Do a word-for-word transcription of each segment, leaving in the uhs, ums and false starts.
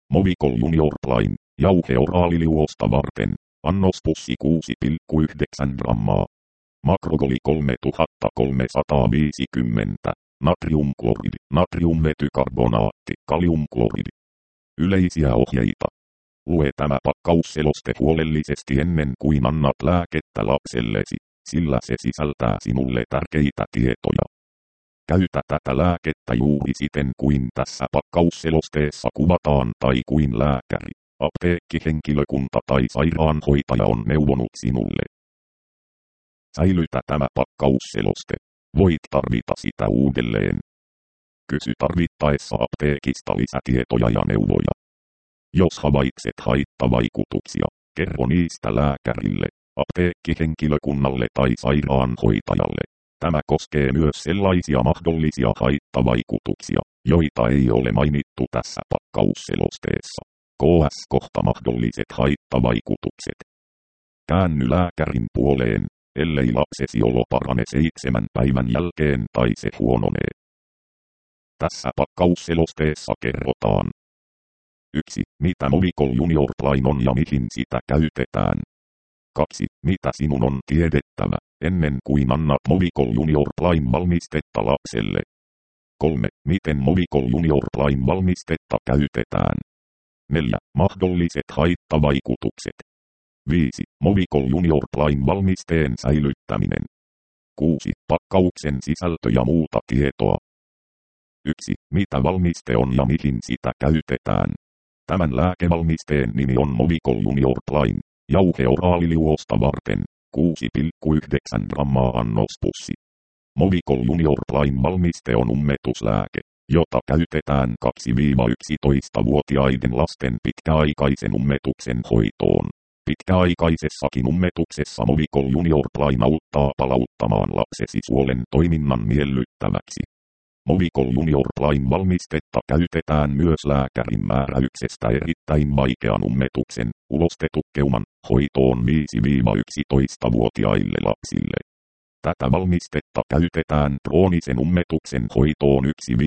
Movicol Junior Plain, jauhe oraaliliuosta varten, annospussi kuusi pilkku yhdeksän grammaa. Makrogoli kolmetuhattakolmesataaviisikymmentä, natriumkloridi, natriumvetykarbonaatti, kaliumkloridi. Yleisiä ohjeita. Lue tämä pakkausseloste huolellisesti ennen kuin annat lääkettä lapsellesi, sillä se sisältää sinulle tärkeitä tietoja. Käytä tätä lääkettä juuri siten kuin tässä pakkausselosteessa kuvataan tai kuin lääkäri, apteekkihenkilökunta tai sairaanhoitaja on neuvonut sinulle. Säilytä tämä pakkausseloste. Voit tarvita sitä uudelleen. Kysy tarvittaessa apteekista lisätietoja ja neuvoja. Jos havaitset haittavaikutuksia, kerro niistä lääkärille, apteekkihenkilökunnalle tai sairaanhoitajalle. Tämä koskee myös sellaisia mahdollisia haittavaikutuksia, joita ei ole mainittu tässä pakkausselosteessa. Ks kohta mahdolliset haittavaikutukset. Käänny lääkärin puoleen, ellei lapsesi olo parane seitsemän päivän jälkeen tai se huononee. Tässä pakkausselosteessa kerrotaan. yksi. Mitä Movicol Junior Plain on ja mihin sitä käytetään. kaksi. Mitä sinun on tiedettävä, ennen kuin annat Movicol Junior Plain valmistetta lapselle. kolme. Miten Movicol Junior Plain valmistetta käytetään. neljä. Mahdolliset haittavaikutukset. viisi. Movicol Junior Plain valmisteen säilyttäminen. kuusi. Pakkauksen sisältö ja muuta tietoa. yksi. Mitä valmiste on ja mihin sitä käytetään. Tämän lääkevalmisteen nimi on Movicol Junior Plain, jauhe oraaliliuosta varten, kuusi pilkku yhdeksän grammaa annospussi. Movicol Junior Plain valmiste on ummetuslääke, jota käytetään kaksi–yksitoista-vuotiaiden lasten pitkäaikaisen ummetuksen hoitoon. Pitkäaikaisessakin ummetuksessa Movicol Junior Plain auttaa palauttamaan lapsesi suolen toiminnan miellyttäväksi. Movicol Junior Plain valmistetta käytetään myös lääkärin määräyksestä erittäin vaikean ummetuksen, ulostetukeuman, hoitoon viisi–yksitoista-vuotiaille lapsille. Tätä valmistetta käytetään kroonisen ummetuksen hoitoon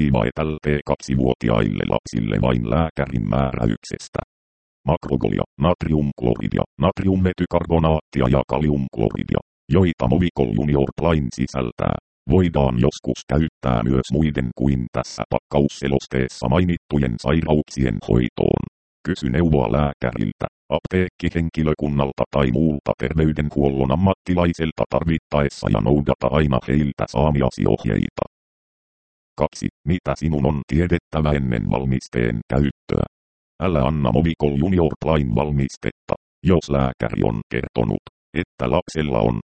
yksi–kaksi-vuotiaille lapsille vain lääkärin määräyksestä. Makrogolia, natriumkloridia, natriumvetykarbonaattia ja kaliumkloridia, joita Movicol Junior Plain sisältää, voidaan joskus käyttää myös muiden kuin tässä pakkausselosteessa mainittujen sairauksien hoitoon. Kysy neuvoa lääkäriltä, apteekkihenkilökunnalta tai muulta terveydenhuollon ammattilaiselta tarvittaessa ja noudata aina heiltä saamiasi ohjeita. kaksi. Mitä sinun on tiedettävä ennen valmisteen käyttöä? Älä anna Movicol Junior Plain valmistetta, jos lääkäri on kertonut, että lapsella on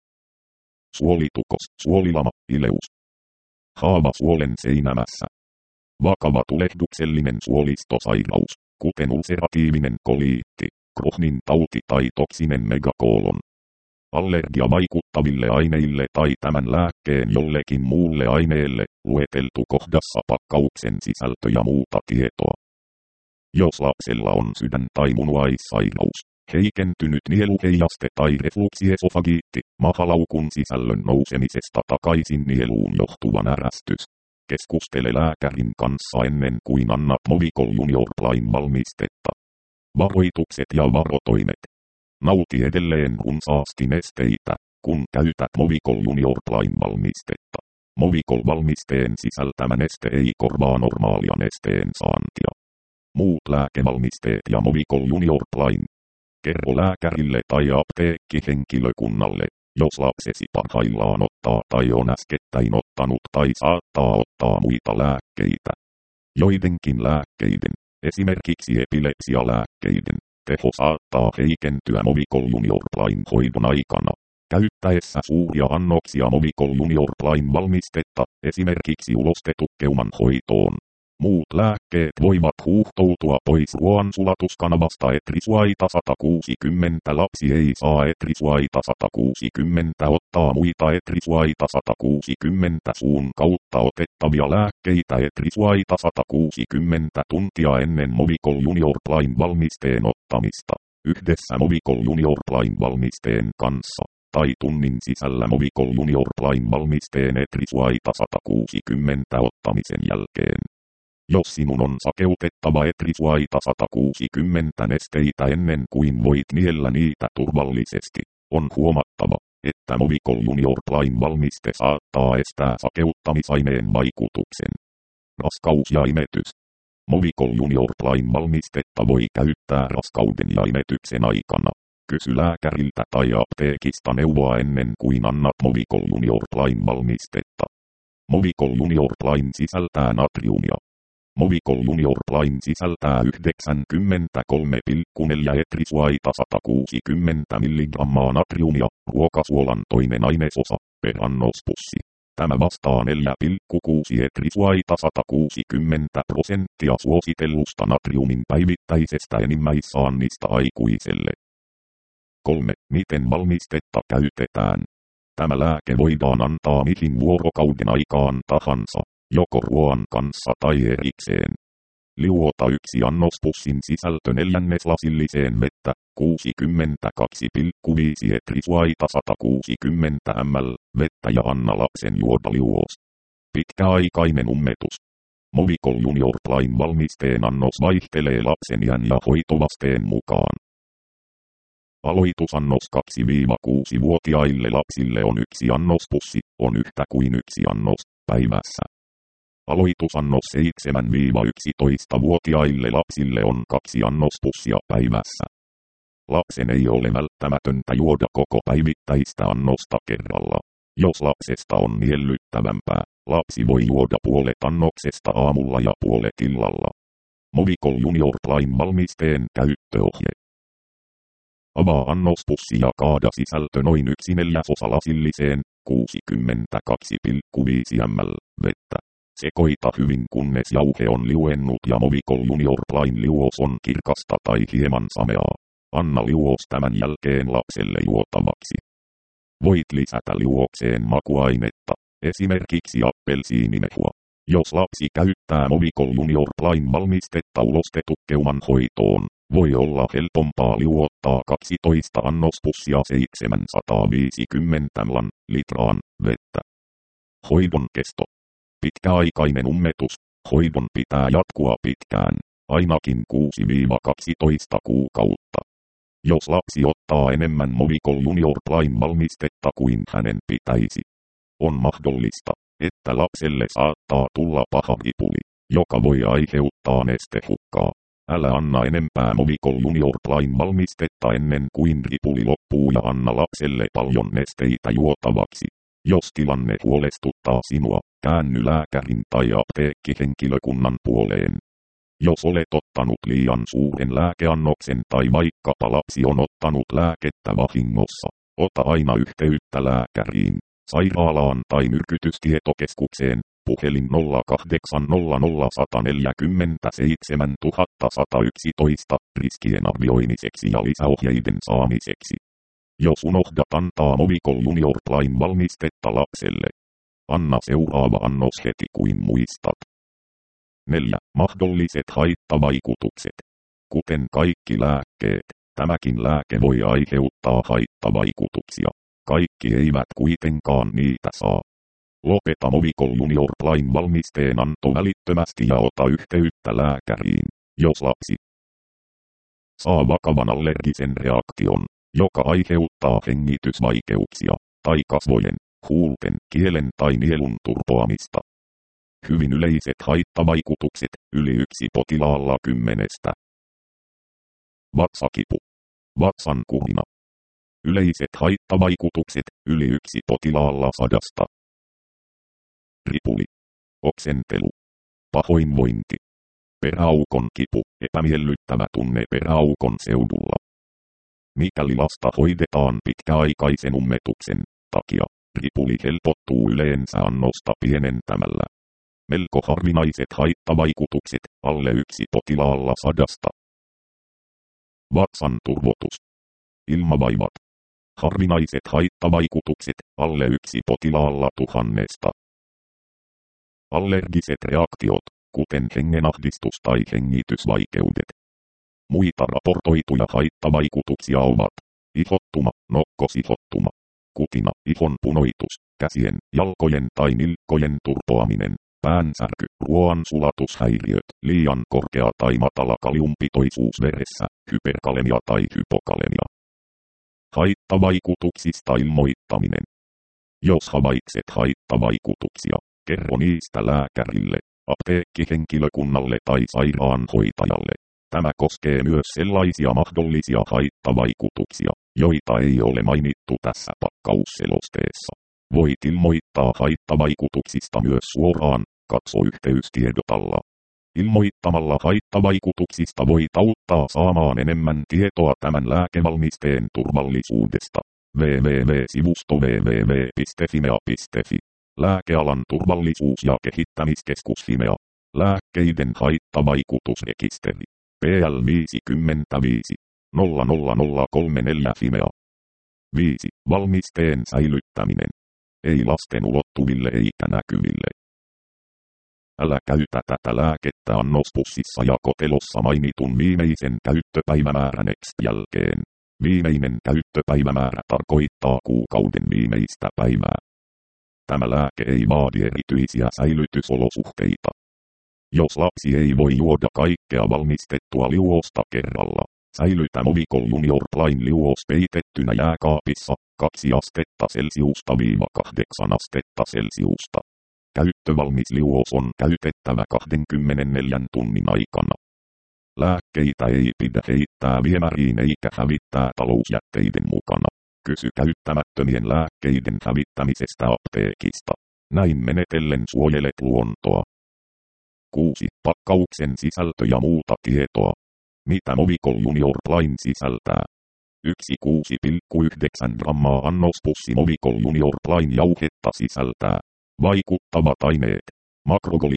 suolitukos, suolilama, ileus, haava suolen seinämässä, vakava tulehduksellinen suolistosairaus, kuten ulceratiivinen koliitti, Crohnin tauti tai toksinen megakoolon, allergia vaikuttaville aineille tai tämän lääkkeen jollekin muulle aineelle, lueteltu kohdassa pakkauksen sisältö ja muuta tietoa. Jos lapsella on sydän- tai munuaissairaus, heikentynyt nieluheijaste tai refluksiesofagiitti, mahalaukun sisällön nousemisesta takaisin nieluun johtuva närästys. Keskustele lääkärin kanssa ennen kuin annat Movicol Junior Plain valmistetta. Varoitukset ja varotoimet. Nauti edelleen runsaasti nesteitä, kun käytät Movicol Junior Plain valmistetta. Movicol valmisteen sisältämä neste ei korvaa normaalia nesteen saantia. Muut lääkevalmisteet ja Movicol Junior Plain. Kerro lääkärille tai apteekkihenkilökunnalle, jos lapsesi parhaillaan ottaa tai on äskettäin ottanut tai saattaa ottaa muita lääkkeitä. Joidenkin lääkkeiden, esimerkiksi epilepsialääkkeiden, teho saattaa heikentyä Movicol Junior Plain hoidon aikana. Käyttäessä suuria annoksia Movicol Junior Plain valmistetta, esimerkiksi ulostetukeuman hoitoon. Muut lääkkeet voivat huuhtoutua pois ruoansulatuskanavasta etrisuaita sata kuusikymmentä. Lapsi ei saa etrisuaita sata kuusikymmentä ottaa muita etrisuaita sata kuusikymmentä suun kautta otettavia lääkkeitä etrisuaita sata kuusikymmentä tuntia ennen Movicol Junior Plain valmisteen ottamista, yhdessä Movicol Junior Plain valmisteen kanssa, tai tunnin sisällä Movicol Junior Plain valmisteen etrisuaita sata kuusikymmentä ottamisen jälkeen. Jos sinun on sakeutettava etrisuaita sata kuusikymmentä nesteitä ennen kuin voit niellä niitä turvallisesti, on huomattava, että Movicol Junior Prime valmiste saattaa estää sakeuttamisaineen vaikutuksen. Raskaus ja imetys. Movicol Junior Prime valmistetta voi käyttää raskauden ja imetyksen aikana. Kysy lääkäriltä tai apteekista neuvoa ennen kuin annat Movicol Junior Prime valmistetta. Movicol Junior Prime sisältää natriumia. Movicol Junior Prime sisältää yhdeksänkymmentäkolme pilkku neljä etrisuaita sata kuusikymmentä milligrammaa natriumia, ruokasuolan toinen ainesosa, per annospussi. Tämä vastaa neljä pilkku kuusi etrisuaita sata kuusikymmentä prosenttia suositellusta natriumin päivittäisestä enimmäissaannista aikuiselle. kolme. Miten valmistetta käytetään? Tämä lääke voidaan antaa mihin vuorokauden aikaan tahansa, joko ruoan kanssa tai erikseen. Liuota yksi annospussin sisältö neljänneslasilliseen vettä, kuusikymmentäkaksi pilkku viisi etrisuaita sata kuusikymmentä millilitraa, vettä ja anna lapsen juoda liuos. Pitkäaikainen ummetus. Movicol Junior Prime valmisteen annos vaihtelee lapsen iän ja hoitovasteen mukaan. Aloitusannos kaksi-kuusi-vuotiaille lapsille on yksi annospussi, on yhtä kuin yksi annos, päivässä. Aloitusannos seitsemän-yksitoista-vuotiaille lapsille on kaksi annospussia päivässä. Lapsen ei ole välttämätöntä juoda koko päivittäistä annosta kerralla. Jos lapsesta on miellyttävämpää, lapsi voi juoda puolet annoksesta aamulla ja puolet illalla. Movicol Junior Prime valmisteen käyttöohje. Avaa annospussi ja kaada sisältö noin yksi neljäsosa lasilliseen, kuusikymmentäkaksi pilkku viisi millilitraa, vettä. Sekoita hyvin kunnes jauhe on liuennut ja Movicol Junior Prime liuos on kirkasta tai hieman sameaa. Anna liuos tämän jälkeen lapselle juotavaksi. Voit lisätä liuokseen makuainetta, esimerkiksi appelsiinimehua. Jos lapsi käyttää Movicol Junior Prime valmistetta ulostetukkeuman hoitoon, voi olla helpompaa liuottaa kaksitoista annospussia seitsemänsataaviisikymmentä millilitraan vettä. Hoidon kesto. Pitkäaikainen ummetus. Hoidon pitää jatkua pitkään, ainakin kuusi-kaksitoista kuukautta. Jos lapsi ottaa enemmän Movicol Junior Prime valmistetta kuin hänen pitäisi, on mahdollista, että lapselle saattaa tulla paha ripuli, joka voi aiheuttaa nestehukkaa. Älä anna enempää Movicol Junior Prime valmistetta ennen kuin ripuli loppuu ja anna lapselle paljon nesteitä juotavaksi. Jos tilanne huolestuttaa sinua, käänny lääkärin tai apteekkihenkilökunnan puoleen. Jos olet ottanut liian suuren lääkeannoksen tai vaikkapa lapsi on ottanut lääkettä vahingossa, ota aina yhteyttä lääkäriin, sairaalaan tai myrkytystietokeskukseen, puhelin nolla kahdeksan nolla nolla yksi neljä seitsemän yksi yksi yksi, riskien arvioimiseksi ja lisäohjeiden saamiseksi. Jos unohdat antaa Movicol Junior Prime valmistetta lapselle, anna seuraava annos heti kuin muistat. neljä. Mahdolliset haittavaikutukset. Kuten kaikki lääkkeet, tämäkin lääke voi aiheuttaa haittavaikutuksia. Kaikki eivät kuitenkaan niitä saa. Lopeta Movicol Junior Prime valmisteen anto välittömästi ja ota yhteyttä lääkäriin, jos lapsi saa vakavan allergisen reaktion, joka aiheuttaa hengitysvaikeuksia, tai kasvojen, huulten, kielen tai nielun turpoamista. Hyvin yleiset haittavaikutukset, yli yksi potilaalla kymmenestä. Vatsakipu. Vatsan kuhina. Yleiset haittavaikutukset, yli yksi potilaalla sadasta. Ripuli. Oksentelu. Pahoinvointi. Peräaukon kipu, epämiellyttävä tunne peräaukon seudulla. Mikäli lasta hoidetaan pitkäaikaisen ummetuksen takia, ripuli helpottuu yleensä annosta pienentämällä. Melko harvinaiset haittavaikutukset, alle yksi potilaalla sadasta. Vatsan turvotus. Ilmavaivat. Harvinaiset haittavaikutukset, alle yksi potilaalla tuhannesta. Allergiset reaktiot, kuten hengenahdistus tai hengitysvaikeudet. Muita raportoituja haittavaikutuksia ovat ihottuma, nokkosihottuma, kutina, ihon punoitus, käsien, jalkojen tai nilkkojen turpoaminen, päänsärky, ruoansulatushäiriöt, liian korkea tai matala kaliumpitoisuus veressä, hyperkalemia tai hypokalemia. Haittavaikutuksista ilmoittaminen. Jos havaitset haittavaikutuksia, kerro niistä lääkärille, apteekkihenkilökunnalle tai sairaanhoitajalle. Tämä koskee myös sellaisia mahdollisia haittavaikutuksia, joita ei ole mainittu tässä pakkausselosteessa. Voit ilmoittaa haittavaikutuksista myös suoraan, katso yhteystiedotalla. Ilmoittamalla haittavaikutuksista voit auttaa saamaan enemmän tietoa tämän lääkevalmisteen turvallisuudesta. www-sivusto www piste fimea piste fi. Lääkealan turvallisuus- ja kehittämiskeskus Fimea. Lääkkeiden haittavaikutusrekisteri. P L viisikymmentäviisi nolla nolla nolla kolme neljä Fimea. viisi. Valmisteen säilyttäminen. Ei lasten ulottuville eikä näkyville. Älä käytä tätä lääkettä annospussissa ja kotelossa mainitun viimeisen käyttöpäivämäärän X jälkeen. Viimeinen käyttöpäivämäärä tarkoittaa kuukauden viimeistä päivää. Tämä lääke ei vaadi erityisiä säilytysolosuhteita. Jos lapsi ei voi juoda kaikkea valmistettua liuosta kerralla, säilytä Movicol Junior Plain liuos peitettynä jääkaapissa kaksi astetta Celsiusta viiva kahdeksan astetta Celsiusta. Käyttövalmis liuos on käytettävä kaksikymmentäneljä tunnin aikana. Lääkkeitä ei pidä heittää viemäriin eikä hävittää talousjätteiden mukana. Kysy käyttämättömien lääkkeiden hävittämisestä apteekista. Näin menetellen suojelet luontoa. kuusi. Pakkauksen sisältö ja muuta tietoa. Mitä Movicol Junior Plain sisältää? yksi kuusi pilkku yhdeksän grammaa annospussi Movicol Junior Plain jauhetta sisältää. Vaikuttavat aineet. Makrogoli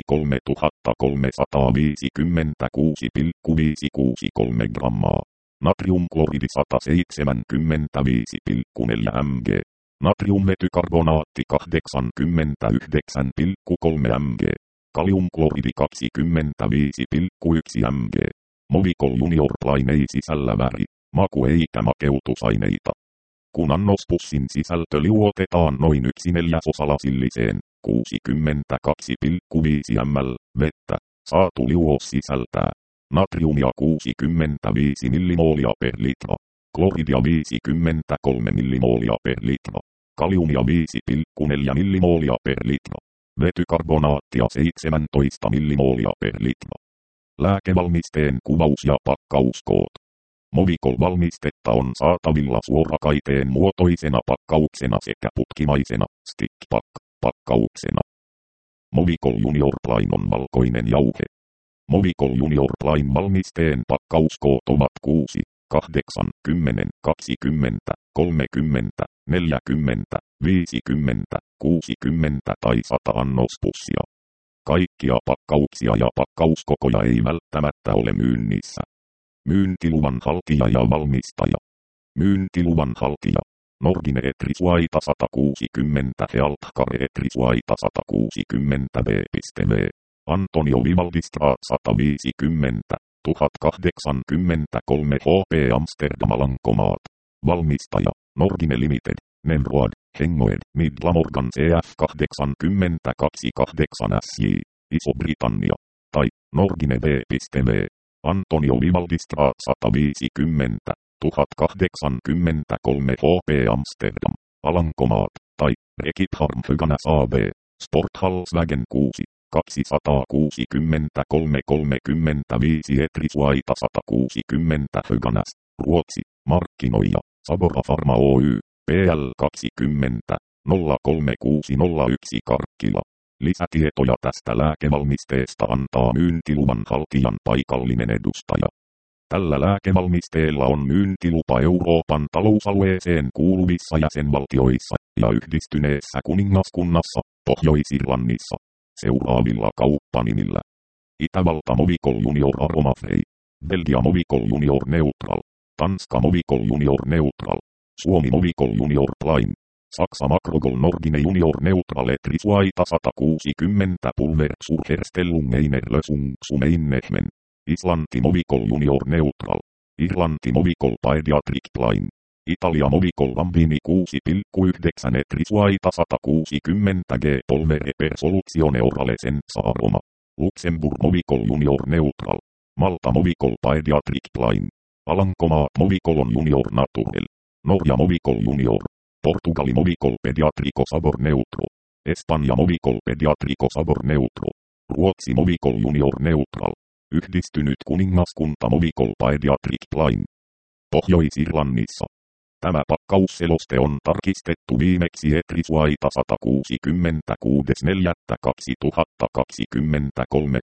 kolmetuhattakolmesataaviisikymmentäkuusi pilkku viisisataakuusikymmentäkolme grammaa. Natriumkloridi sata seitsemänkymmentäviisi pilkku neljä millimetriä. Natriumvetykarbonaatti kahdeksankymmentäyhdeksän pilkku kolme millimetriä. Kaliumkloridi kaksikymmentäviisi pilkku yksi millimetriä. Movicol Junior Plain ei sisällä väri, maku eikä makeutusaineita. Kun annospussin sisältö liuotetaan noin yksi neljäsosa lasilliseen, kuusikymmentäkaksi pilkku viisi millilitraa vettä, saatu liuos sisältää natriumia kuusikymmentäviisi millimoolia per litra, kloridia viisikymmentäkolme millimoolia per litra, kaliumia viisi pilkku neljä millimoolia per litra, vetykarbonaattia seitsemäntoista millimoolia per litra. Lääkevalmisteen kuvaus ja pakkauskoot. Movicol-valmistetta on saatavilla suorakaiteen muotoisena pakkauksena sekä putkimaisena stick-pack-pakkauksena. Movicol Junior Plain on valkoinen jauhe. Movicol Junior Plain valmisteen pakkauskoot ovat kuusi, kahdeksan, kymmenen, kaksikymmentä, kolmekymmentä, neljäkymmentä, viisikymmentä, kuusikymmentä tai sata annospussia. Kaikkia pakkauksia ja pakkauskokoja ei välttämättä ole myynnissä. Myyntiluvan haltija ja valmistaja. Myyntiluvan haltija. Norgine Etrisuaita sata kuusikymmentä Healthcare Etrisuaita sata kuusikymmentä B V. Antonio Vivaldi Straat sata viisikymmentä, tuhatkahdeksankymmentäkolme H P Amsterdam Alankomaat. Valmistaja. Norgine Limited. Nemroad. Hengoed. Midlamorgan C F kahdeksankymmentäkaksi kahdeksan S J. Iso-Britannia. Tai Norgine B V. Antonio Vivaldi Straat sata viisikymmentä, tuhatkahdeksankymmentäkolme H P Amsterdam, Alankomaat, tai Rekitharm Höganäs A B, Sporthalsvägen kuusi, kaksisataakuusikymmentäkolme kolmekymmentäviisi Etrisuaita sata kuusikymmentä Höganäs, Ruotsi, markkinoija, Sabora Pharma Oy, P L kaksikymmentä, nolla kolme kuusi nolla yksi Karkkila. Lisätietoja tästä lääkevalmisteesta antaa myyntiluvan haltijan paikallinen edustaja. Tällä lääkevalmisteella on myyntilupa Euroopan talousalueeseen kuuluvissa jäsenvaltioissa ja yhdistyneessä kuningaskunnassa, Pohjois-Irlannissa, seuraavilla kauppanimillä. Itävalta Movicol Junior Aromafrei, Belgia Movicol Junior Neutral, Tanska Movicol Junior Neutral, Suomi Movicol Junior Plain. Saksa Makrogol Norgine Junior Neutral Etrisuaita sata kuusikymmentä Pulver zur Herstellung einer Lösung zum Einnehmen. Islanti Movicol Junior Neutral. Irlanti Movicol Pediatric Plain. Italia Movicol Lambini kuusi pilkku yhdeksän Etrisuaita sata kuusikymmentä G Polvere per Soluzione Orale senza aroma. Luxemburg Movicol Junior Neutral. Malta Movicol Pediatric Plain. Alankomaat Movicol Junior Naturel. Norja Movicol Junior. Portugali Movicol Pediatrico Sabor Neutro. Espanja Movicol Pediatrico Sabor Neutro. Ruotsi Movicol Junior Neutral. Yhdistynyt kuningaskunta Movicol Pediatric Plain. Pohjois-Irlannissa. Tämä pakkausseloste on tarkistettu viimeksi Etrisuaita sata kuusikymmentä kuudes neljättä kaksituhattakaksikymmentäkolme.